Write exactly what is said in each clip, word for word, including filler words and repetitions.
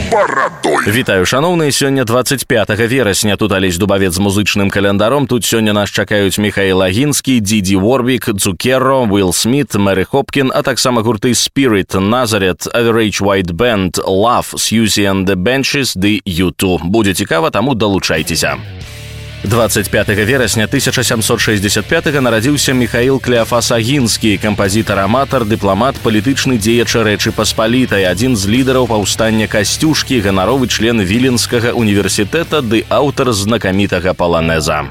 барадой. Вітаю, шановныя, сёння двадцать пятага верасня. Тут Алесь Дубавец з музычным календаром. Тут сёння нас чакаюць Михаил Агінскі, Диди Ворвик, Цукерро, Уилл Смит, Мэри Хопкин, а таксама гурты Spirit, Nazareth, Average White Band, Love, Susie and the Benches ды ю ту. Будзе цікава, таму далучайцеся. двадцать пятага верасня тысяча сямсот шэсцьдзесят пятага нарадзіўся Михаил Клеафас Агінскі, кампазітар-аматар, дыпламат, палітычны дзеяч Рэчы Паспалітай, адзін з лідараў паўстання Касцюшкі, ганаровы член Віленскага універсітэта ды аўтар знакамітага паланеза.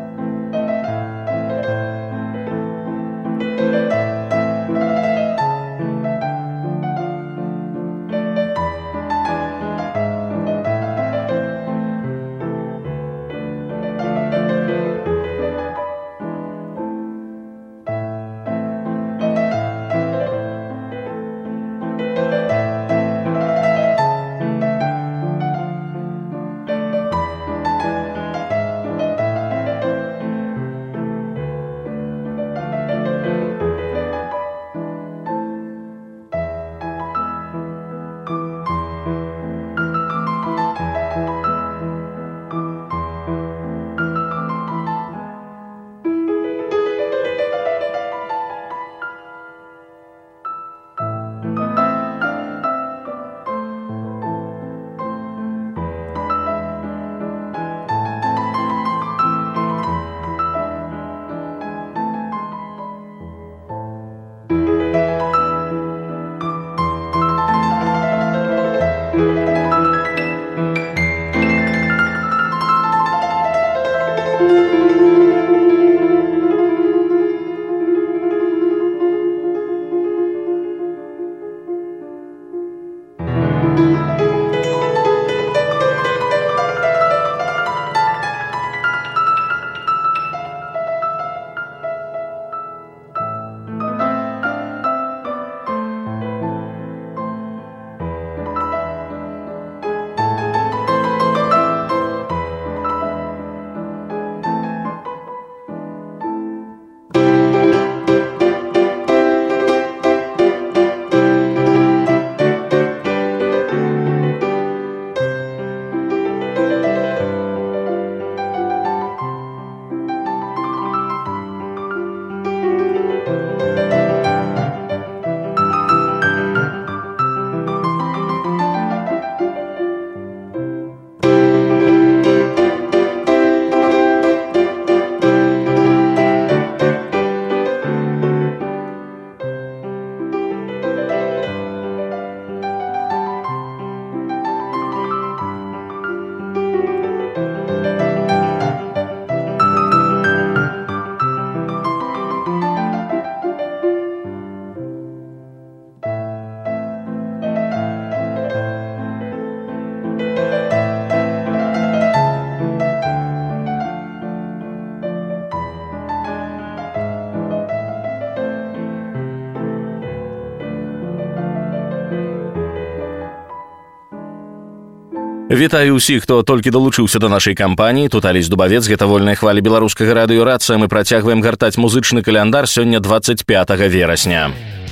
Вітаю ўсіх, хто толькі далучыўся да нашай кампаніі. Тут Алесь Дубавец, гэта вольная хваля беларускага радыё «Рацыя». Мы працягваем гартаць музычны каляндар сёння двадцать пятага верасня.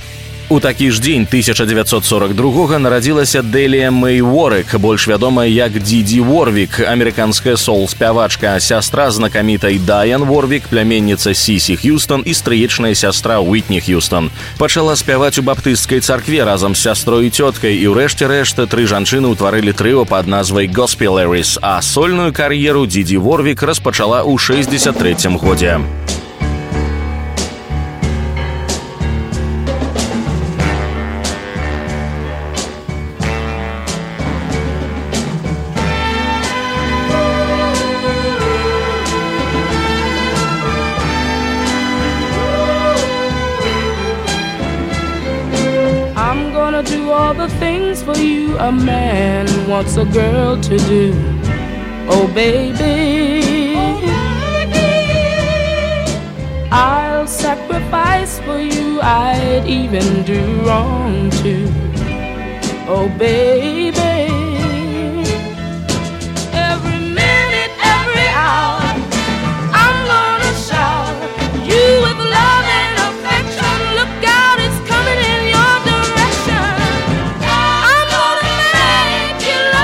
У такі ж дзень тысяча дзевяцьсот сорок другога нарадзілася Дэлія Мэй Уорик, больш вядомая як Диди Ворвик, амерыканская сол-спявачка, сястра знакамітай Дайан Ворвик, пляменніца Сісі Х'юстон і стрыечная сястра Уітні Х'юстон. Пачала спяваць у баптысцкай царкве разам з сястрой і цёткай, і ўрэшце рэшт тры жанчыны ўтварылі трыо пад назвай Gospelaries, а сольную кар'еру Диди Ворвик распачала ў шэсцьдзесят трэцім годзе. Do all the things for you a man wants a girl to do. Oh baby, I'll sacrifice for you, I'd even do wrong too. Oh baby, every minute, every hour, I'm gonna shower you with love and affection. Look out, it's coming in your direction. I'm gonna make you love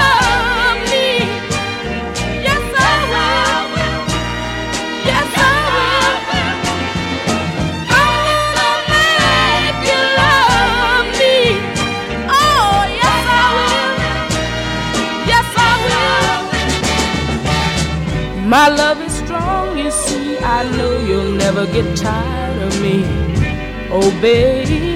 My love is strong, you see. I know you'll never get tired of me. Oh, baby,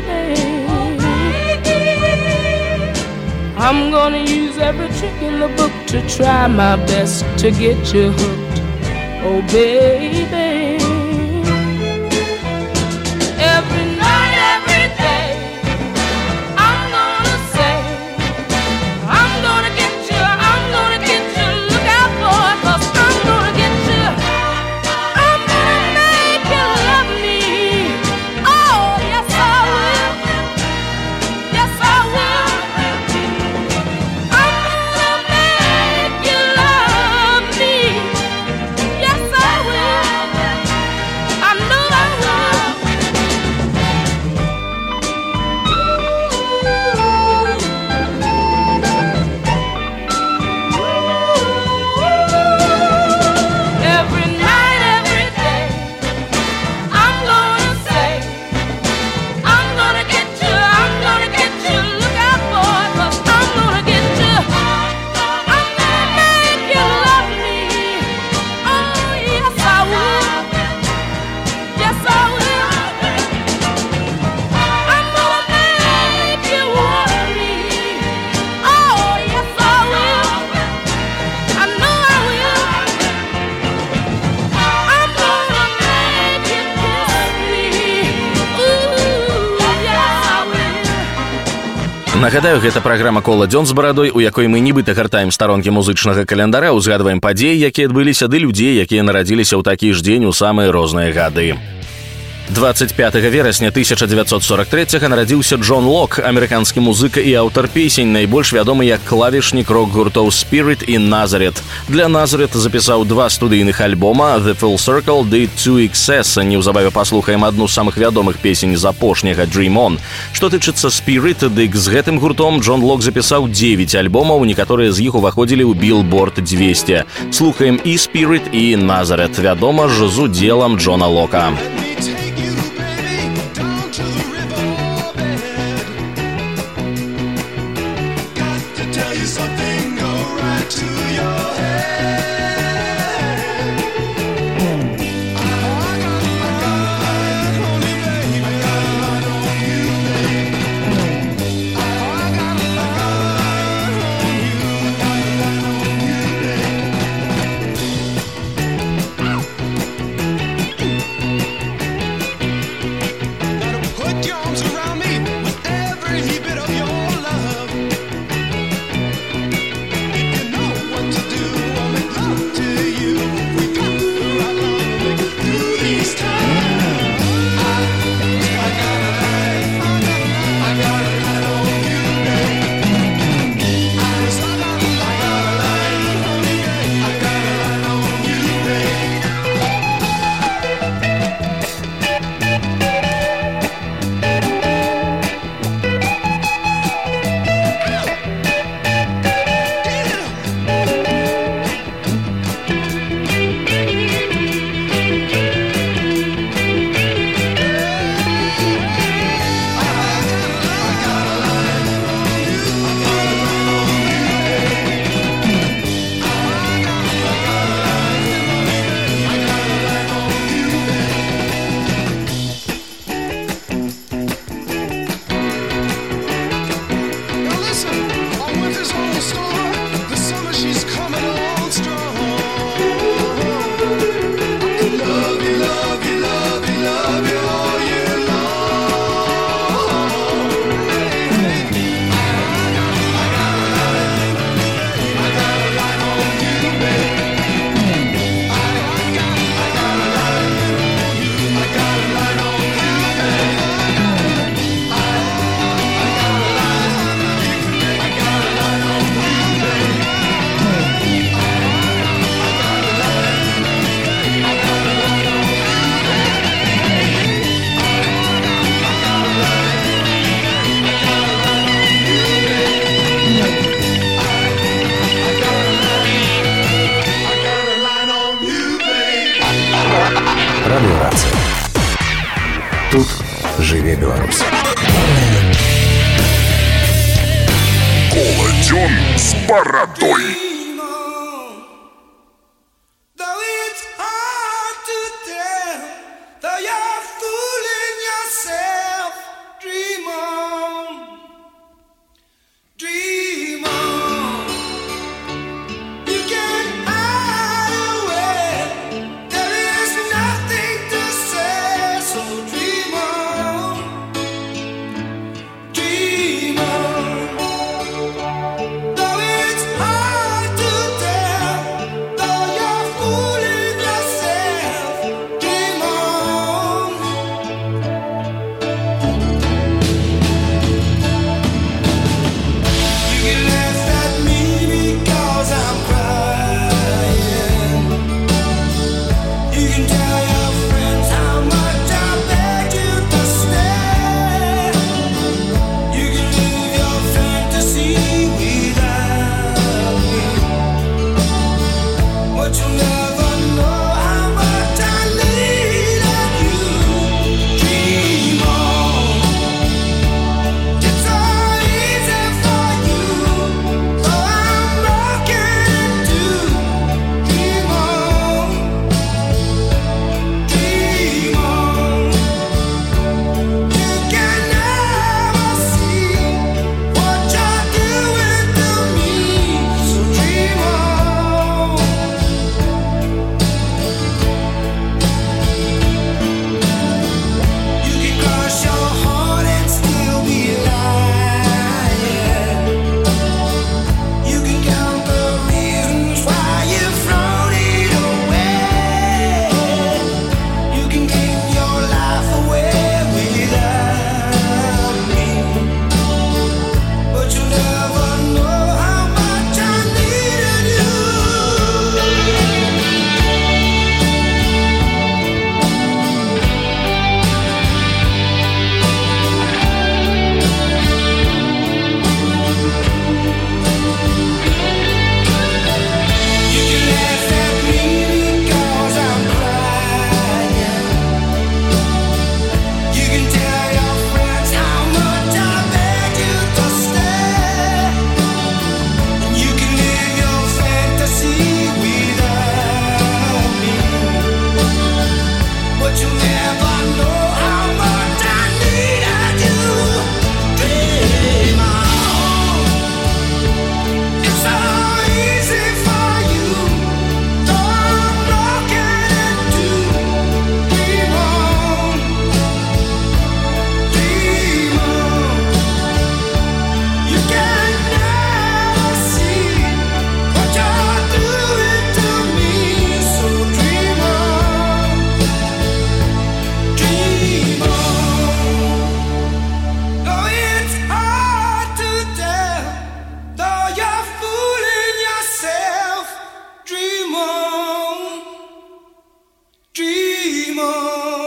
I'm gonna use every trick in the book to try my best to get you hooked. Oh, baby, every night, every day, I'm gonna say, I'm gonna get you, I'm gonna get you. Look out, boy, 'cause I'm gonna get you. I'm gonna make you love me. Oh, yes, I will. Yes, I will. I'm gonna make you love me. Yes, I will. I know I will. Every night, every day, I'm gonna say, I'm gonna get you, I'm gonna get you. Look out, boy, 'cause I'm gonna get you. I'm gonna make you love me. Oh, yes, I will. Yes, I will. I'm gonna make you want me. Oh, yes, I will. I know I will. I'm gonna make you kiss me. Ooh, yes, I will. Нагадаю, гэта праграма «Кола дзён з барадой», у якой мы нібыта гартаем старонкі музычнага календара, узгадваем падзеі, якія адбыліся, ды людзей, якія нарадзіліся ў такі ж дзень у самыя розныя гады. двадцать пятага верасня тысяча девятьсот сорок третьего нарадзіўся Джон Лок, амерыканскі музыка і аўтар песень, найбольш вядомы як клавішнік рок-гуртоў Spirit і Nazareth. Для Nazareth запісаў два студыйных альбома «The Full Circle» ды «two икс эс». Неўзабаве паслухаем адну з самых вядомых песень з апошняга «Dream On». Што тычыцца Spirit, дык з гэтым гуртом Джон Лок запісаў девять альбомаў, некаторыя з іх уваходзілі ў Billboard двести. Слухаем і Spirit, і Nazareth, вядома ж, з удзелам Джона Лока. Радыёрацыя. Тут жыве Беларусь. Кола дзён з барадой. Though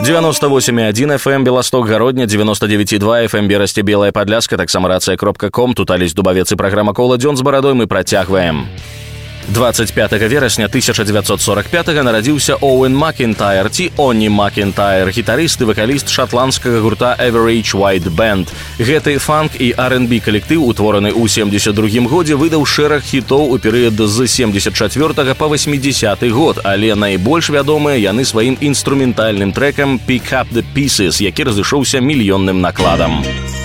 девяносто восемь и один эф эм Белосток, Городня, девяносто девять и два эф эм Берасці, Белая Падляска, таксама рацыя кропка ком, тут Алесь Дубавец і праграма «Кола дзён з барадой» мы працягваем. двадцать пятага верасня тысяча девятьсот сорок пятага нарадзіўся Оуэн Макентайр, ці Онні Макентайр, гітарыст і вакаліст шатландскага гурта Average White Band. Гэты фанк і ар энд би калектыў, утвораны ў семдзесят другім годзе, выдаў шэраг хітоў у перыяд з семдзесят чацвёртага па восьмідзесяты год, але найбольш вядомыя яны сваім інструментальным трэкам «Pick Up The Pieces», які разышоўся мільённым накладам.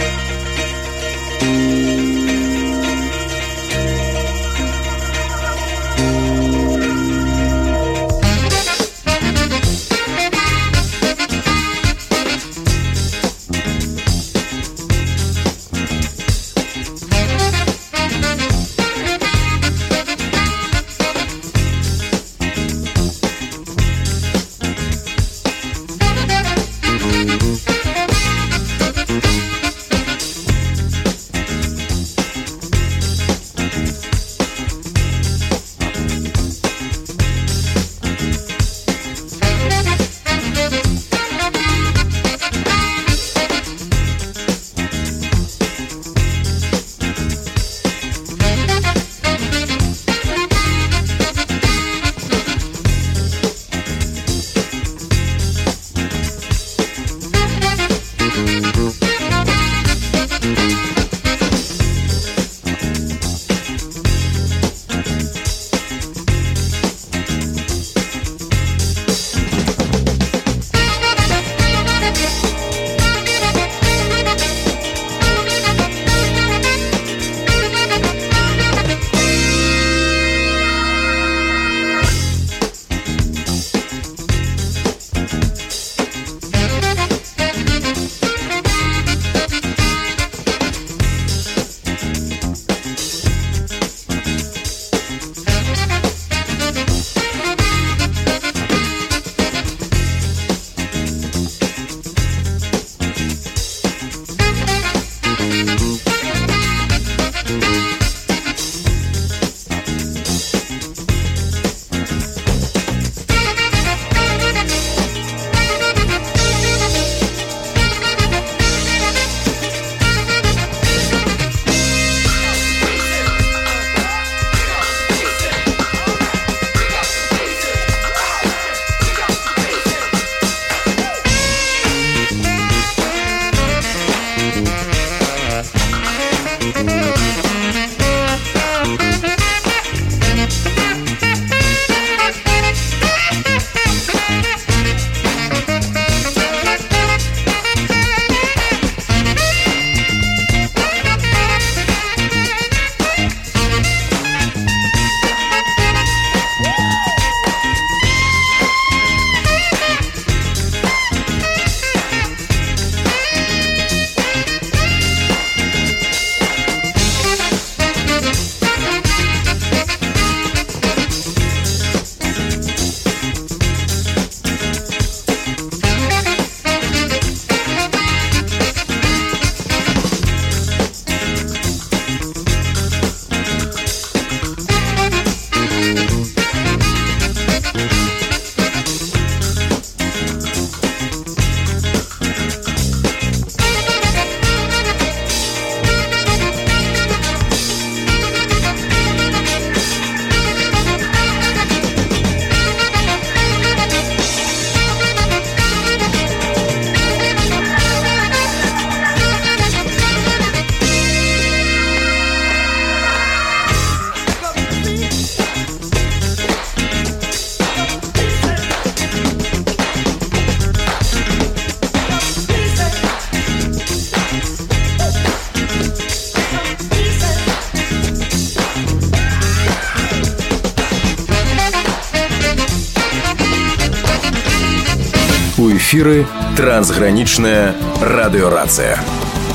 У эфіры трансгранічная радыёрацыя.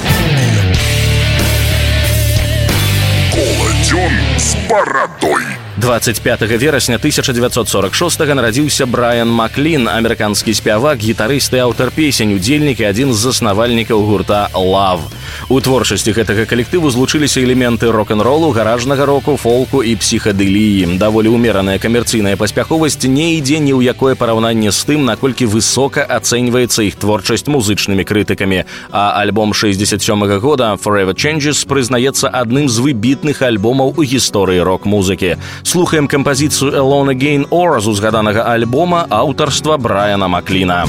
Кола дзён з барадой. двадцать пятага верасня тысяча девятьсот сорок шостага нарадзіўся Брайан Маклін, амерыканскі спявак, гітарыст і аўтар песень, удзельнік і адзін з заснавальнікаў гурта Love. У творчасці гэтага калектыву злучыліся элементы рок-н-ролу, гаражнага року, фолку і псіхадэліі. Даволі ўмераная камерцыйная паспяховасць не ідзе ні ў якое параўнанне з тым, наколькі высока ацэньваецца іх творчасць музычнымі крытыкамі. А альбом шэсцьдзесят сёмага года Forever Changes прызнаецца адным з выбітных альбомаў у гісторыі рок-музыкі. Слухаем кампазіцыю Alone Again Or з узгаданага альбома аўтарства Брайана Макліна.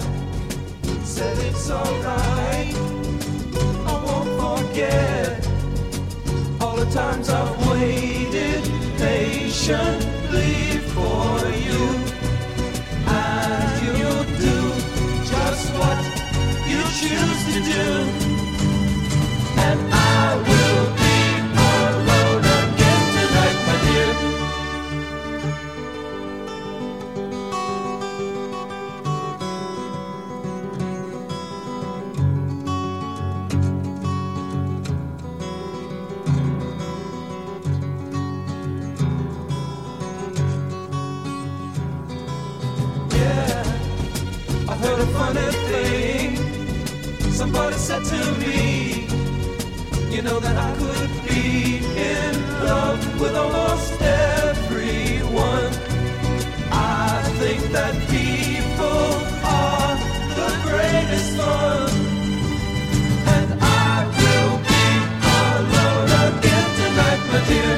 Times I've waited patiently for you, and you'll do just what you choose to do, and I will be alone again tonight, my dear. Heard a funny thing. Somebody said to me, you know that I could be in love with almost everyone. I think that people are the greatest fun, and I will be alone again tonight, my dear.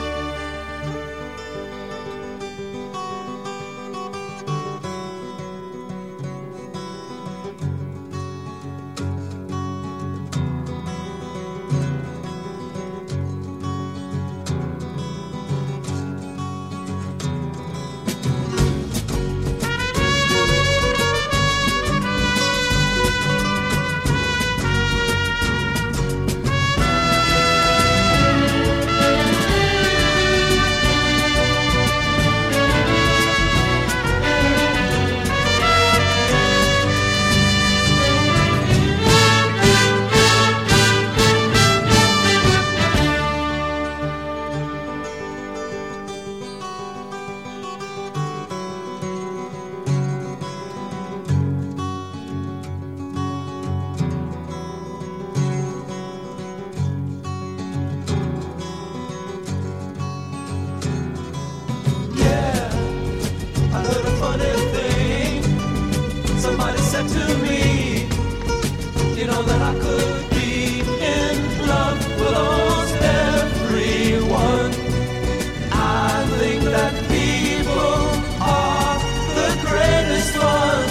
Somebody said to me, you know that I could be in love with almost everyone. I think that people are the greatest fun,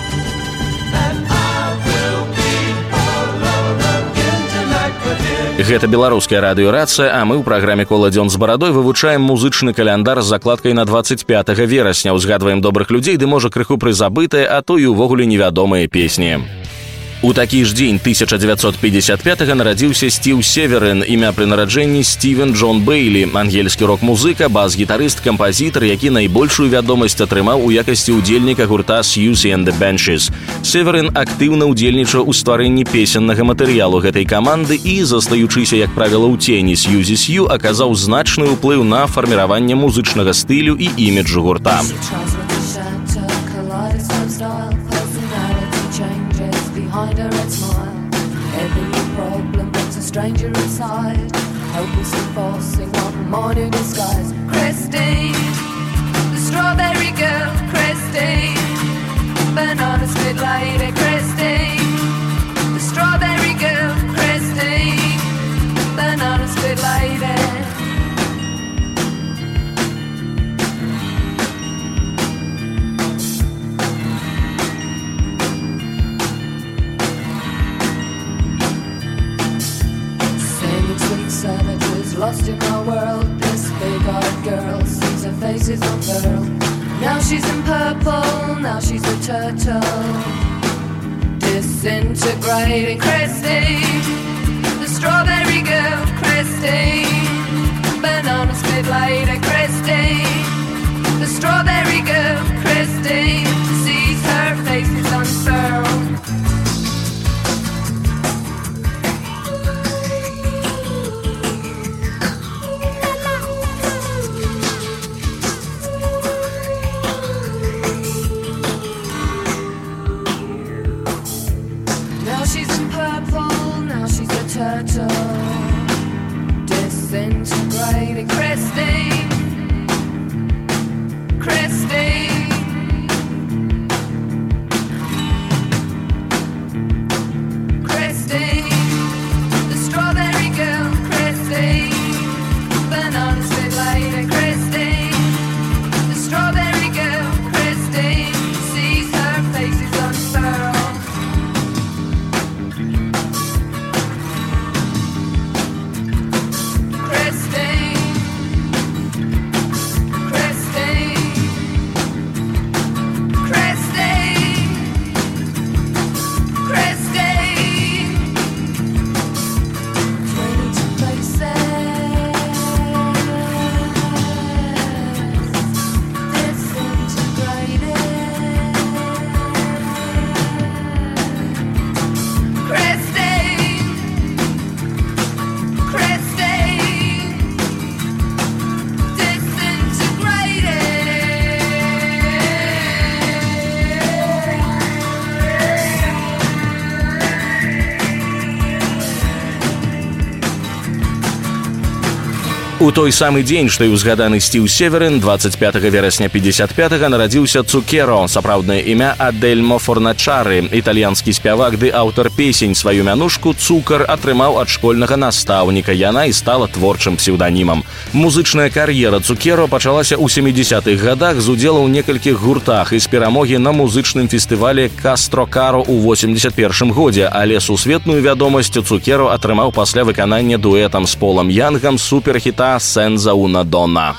and I will be alone again tonight, my dear. Гэта беларуская радыёрацыя, а мы ў праграме «Кола дзён з барадой» вывучаем музычны каляндар з закладкай на двадцать пятага верасня, узгадваем добрых людзей, ды можа крыху прызабытыя, а то і ўвогуле невядомыя песні. У такі ж дзень тысяча дзевяцьсот пятьдесят пятага нарадзіўся Стив Северин, імя пры нараджэнні Стівен Джон Бейлі, ангельскі рок-музыка, бас-гітарыст, кампазітар, які найбольшую вядомасць атрымаў у якасці ўдзельніка гурта Siouxsie and the Banshees. Северин актыўна ўдзельнічаў у стварэнні песеннага матэрыялу гэтай каманды і, застаючыся, як правіла, у цені Siouxsie Sioux, аказаў значны ўплыў на фарміраванне музычнага стылю і іміджу гурта. Behind her red smile, every problem brings a stranger inside. Hopelessly forcing one morning disguise. Christine, the strawberry girl. Christine, banana split lady. Christine, the strawberry girl. Christine, banana split lady. Lost in my world, this big-eyed girl sees her face is unfurled. Now she's in purple, now she's a turtle, disintegrating. Christine, the strawberry girl. Christine, banana split lady. Christine, the strawberry girl. Christine sees her face is unfurled. turtle, disintegrated. Christine, Christine, Christine, the strawberry girl. Christine, banana split lady. Christine, the strawberry girl. Christine sees her face is unfurled. У той самы дзень, што і ўзгаданы Сціў Северын, двадцать пятага верасня пятьдесят пятага нарадзіўся Цукеро, сапраўднае імя Адельмо Форначары, італьянскі спявак ды аўтар песень. Сваю мянушку «Цукар» атрымаў ад школьнага настаўніка, яна і стала творчым псеўданімам. Музычная кар'ера Цукеро пачалася ў сямідзесятых гадах з удзелу ў некалькіх гуртах і з перамогі на музычным фестывале «Кастрокаро» ў восемьдесят першым годзе, але сусветную вядомасць Цукеро атрымаў пасля выканання дуэтам з Полам Янгам суперхіта «Senza una donna».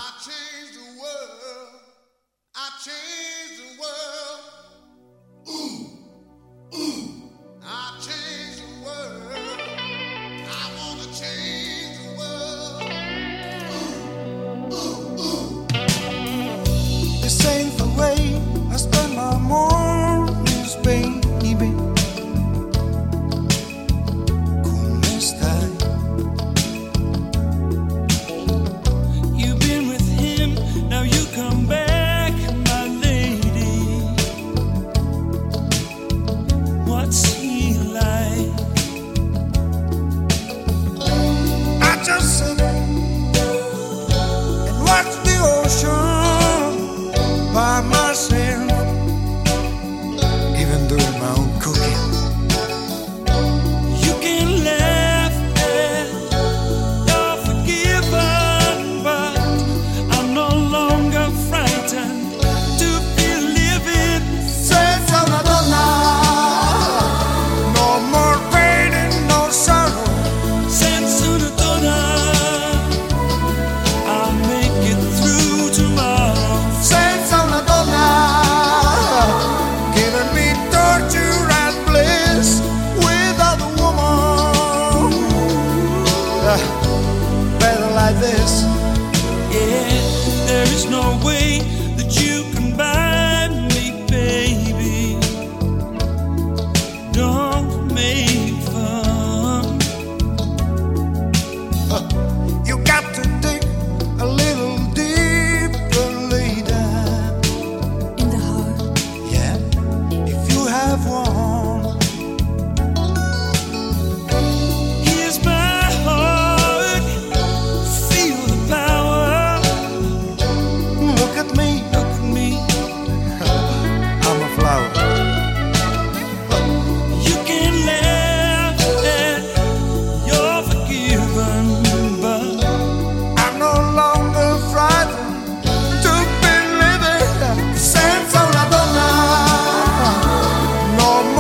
No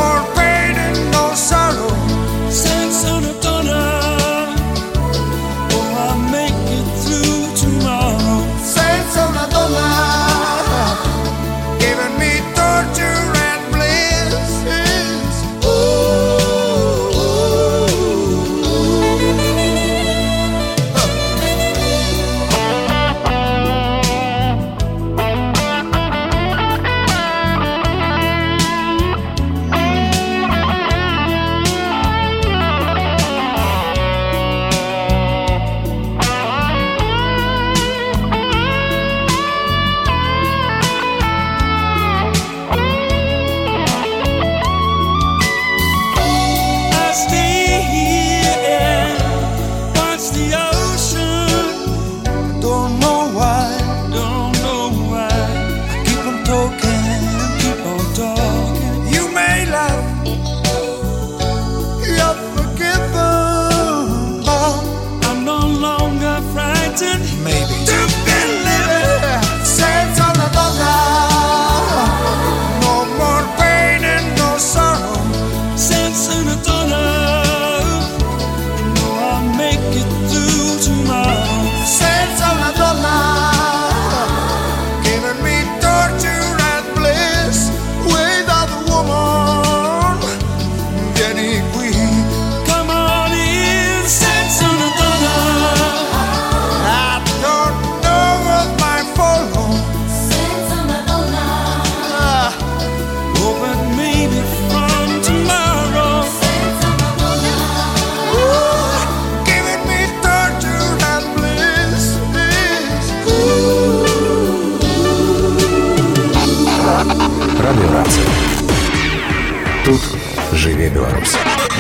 Тут жыве Беларусь.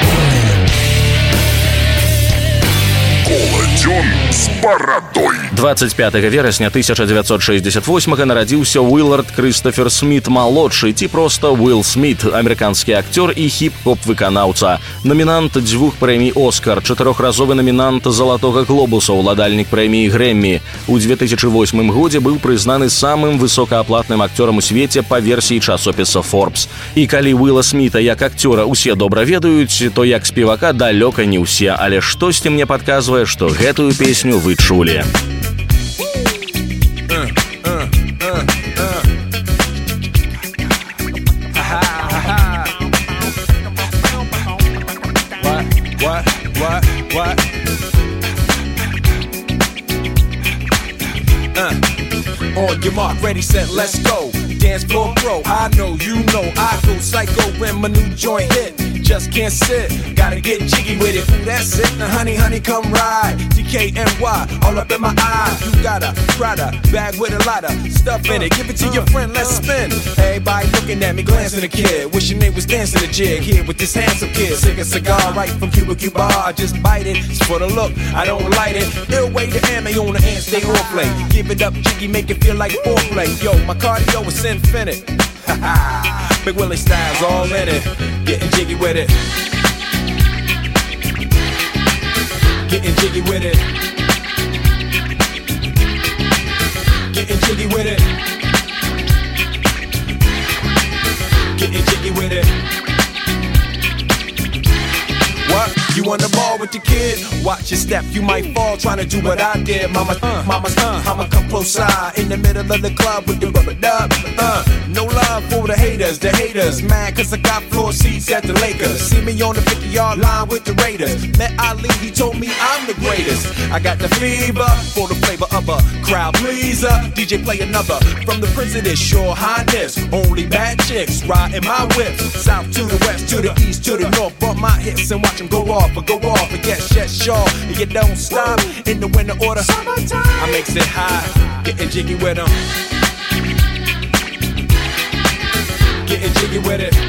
Колодзён з барадой. двадцать пятага верасня тысяча девятьсот шестьдесят восьмага нарадзіўся Уиллард Крыстафер Смит малодшы, ці проста Уилл Смит, амерыканскі акцёр і хіп-хоп выканаўца. Намінант дзвюх прэмій «Оскар», чатырохразовы намінант «Залатога глобуса», уладальнік прэміі «Грэммі». У две тысячи восьмым годзе быў прызнаны самым высокааплатным акцёрам у свеце па версіі часопіса Forbes. І калі Уилла Смита як акцёра усе добра ведаюць, то як спевака далёка не ўсе, але штосьці мне падказвае, што гэтую песню вы чулі. What? What? What? Uh. On your mark, ready, set, let's go. Dance floor pro, I know, you know, I go psycho when my new joint hit. Just can't sit, gotta get jiggy with it. Ooh, that's it, now honey, honey, come ride. D K N Y, all up in my eye. You got a Prada bag with a lot of stuff in it. Give it to your friend, let's spin. Everybody looking at me, glancing a kid. Wishing they was dancing a jig here with this handsome kid. Sick a cigar right from Cuba Cuba. I just bite it, it's for the look, I don't light it. Ill way to ammo on the hand, stay on play. Give it up, jiggy, make it feel like foreplay. Yo, my cardio is infinite. Big Willie style's all in it. Getting jiggy with it. Getting jiggy with it. Getting jiggy with it. Getting jiggy with it. What? You on the ball with the kid? Watch your step, you might fall trying to do what I did. Mama, uh, mama's, uh, I'ma come close side in the middle of the club with the rubber dub. Uh, no love for the haters, the haters mad cause I got floor seats at the Lakers. See me on the fifty-yard line with the Raiders. Met Ali, he told me I'm the greatest. I got the fever for the flavor of a crowd pleaser. D J play another from the president's Your Highness. Only bad chicks riding my whip. South to the west, to the east, to the north. Bump my hips and watch them go off, but go off and get shut shaw. And you don't stop in the winter order. I makes it high, getting jiggy with them. Getting jiggy with it.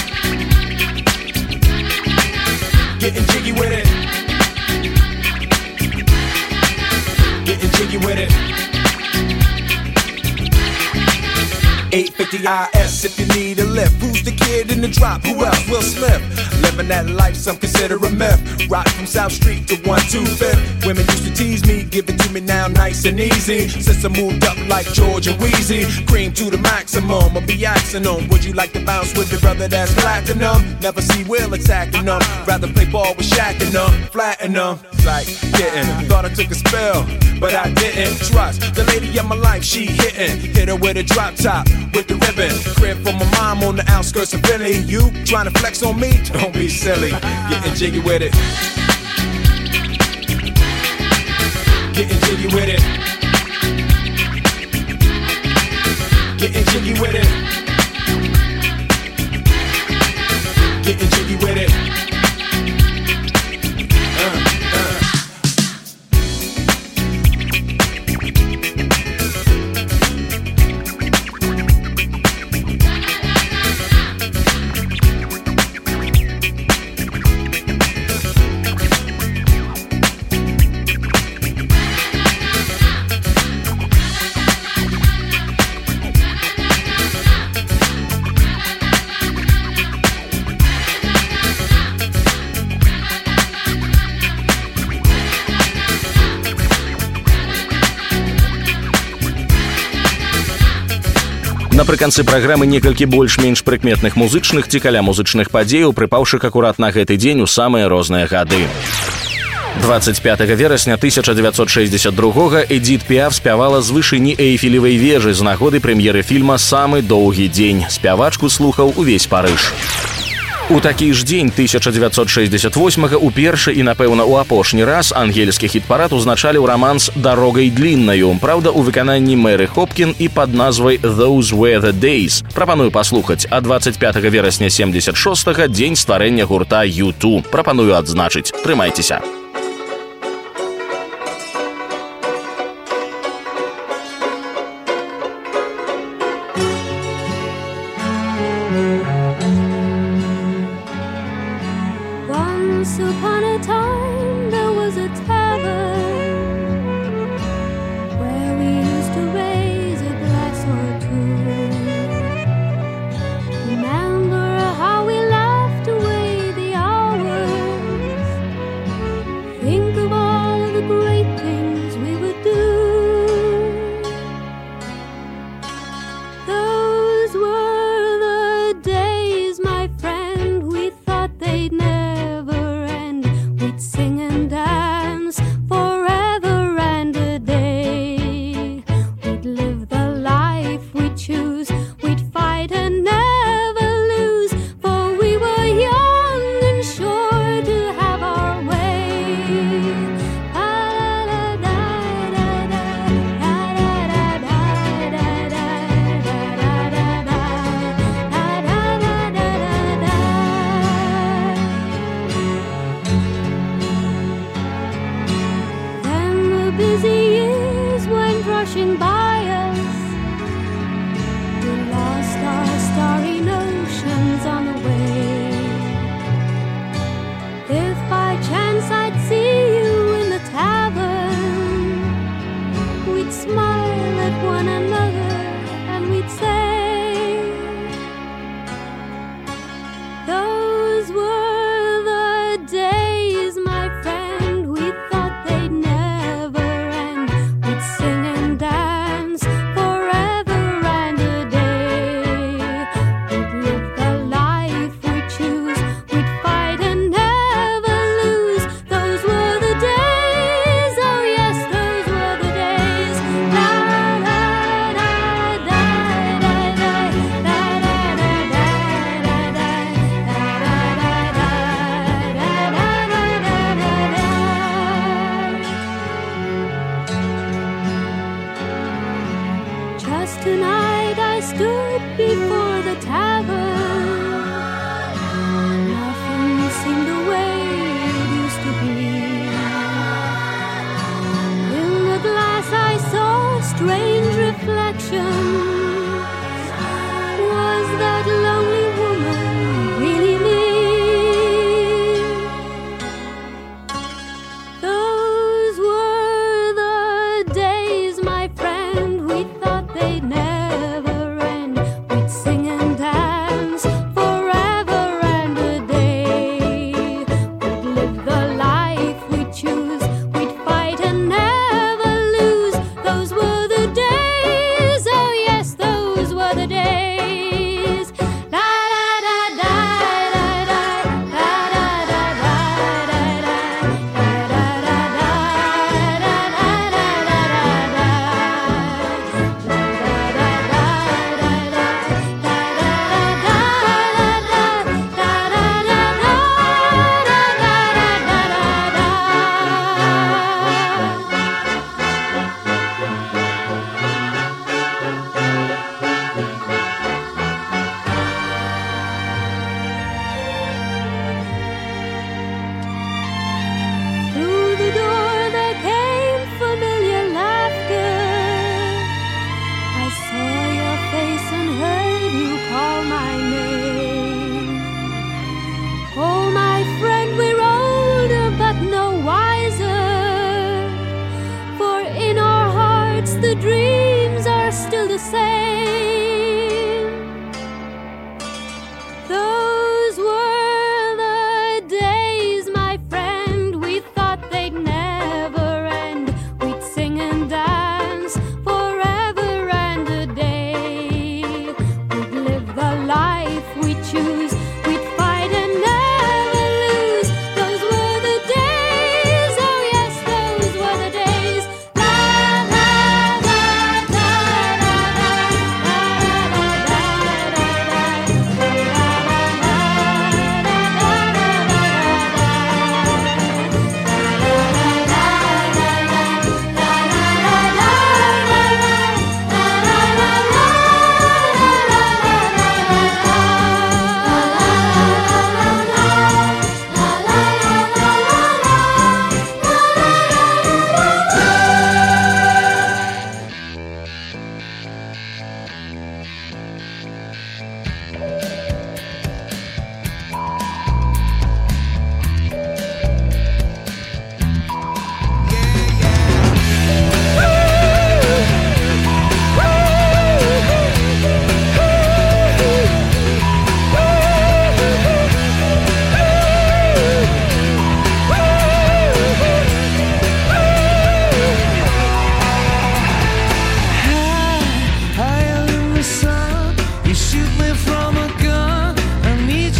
Getting jiggy with it. Getting jiggy with it. eight fifty I S if you need a lift. Who's the kid in the drop? Who else? Will Smith. Living that life, some consider a myth. Rock from South Street to one two fifth. Women used to tease me, give it to me now nice and easy. Since I moved up like George and Wheezy, cream to the maximum, I'll be axing them. Would you like to bounce with the brother that's platinum? Never see Will attacking them. Rather play ball with Shaq and them, flatten them. Like getting, thought I took a spell, but I didn't. Trust the lady of my life, she hitting. Hit her with a drop top, with the ribbon. Crib for my mom on the outskirts of Philly. You trying to flex on me? Don't be silly. Getting jiggy with it. Getting jiggy with it. Getting jiggy with it. Getting jiggy with it. Напрыканцы праграмы некалькі больш-менш прыкметных музычных ці каля музычных падзеяў, прыпаўшы акурат на гэты дзень у самыя розныя гады. двадцать пятага верасня тысяча девятьсот шестьдесят другога Эдит Піаф спявала з вышыні Эйфелевай вежы з нагоды прэм'еры фільма «Самы доўгі дзень». Спявачку слухаў увесь Парыж. У такі ж дзень тысяча девятьсот шестьдесят восьмага упершы і, напэўна, у апошні раз ангельскі хіт-парад узначаліў раманс «Дарогай дліннаю», праўда, у выкананні Мэры Хопкін і пад назвай «Those Were the Days». Прапаную паслухаць, а двадцать пятага верасня семьдесят шостага дзень стварэння гурта ю ту. Прапаную адзначыць. Трымайцеся. Once upon a time there was a tavern where we used to raise a glass or two. Remember how we laughed away the hours. Think of all the great things we would do. Those were the days, my friend, we thought they'd never end. We'd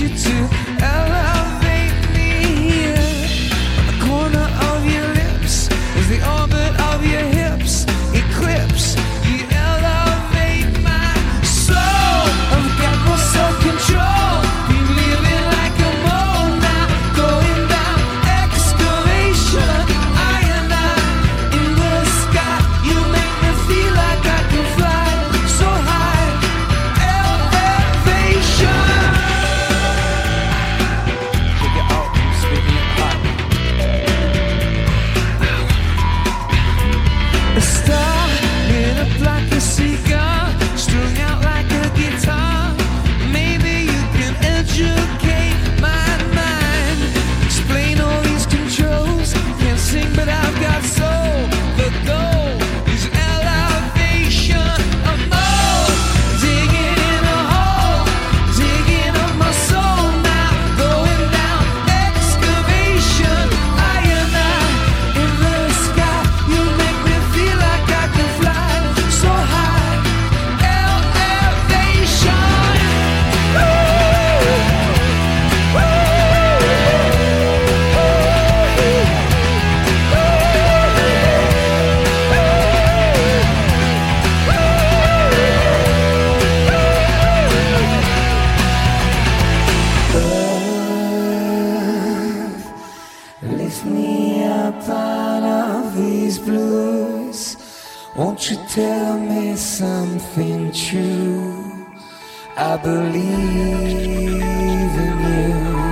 you to elevate me here. On the corner of your lips is the orbit of your hips. Eclipse, you elevate my soul. I've got no self-control. Been living like a mole now, going down excavation. I and I in the sky. You make me feel like I can fly so high. Elevation. Take it out, I'm speaking it hot. A star lit up like a cigar, strung out like a guitar. Maybe you can educate my mind. Explain all these controls. Can't sing, but I've got soul. The goal is elevation. I'm all digging in a hole, digging up my soul now, going down excavation. I and I in the sky. You make me feel like I can fly so high. Elevation. Lift me up out of these blues. Won't you tell me something true? I believe in you.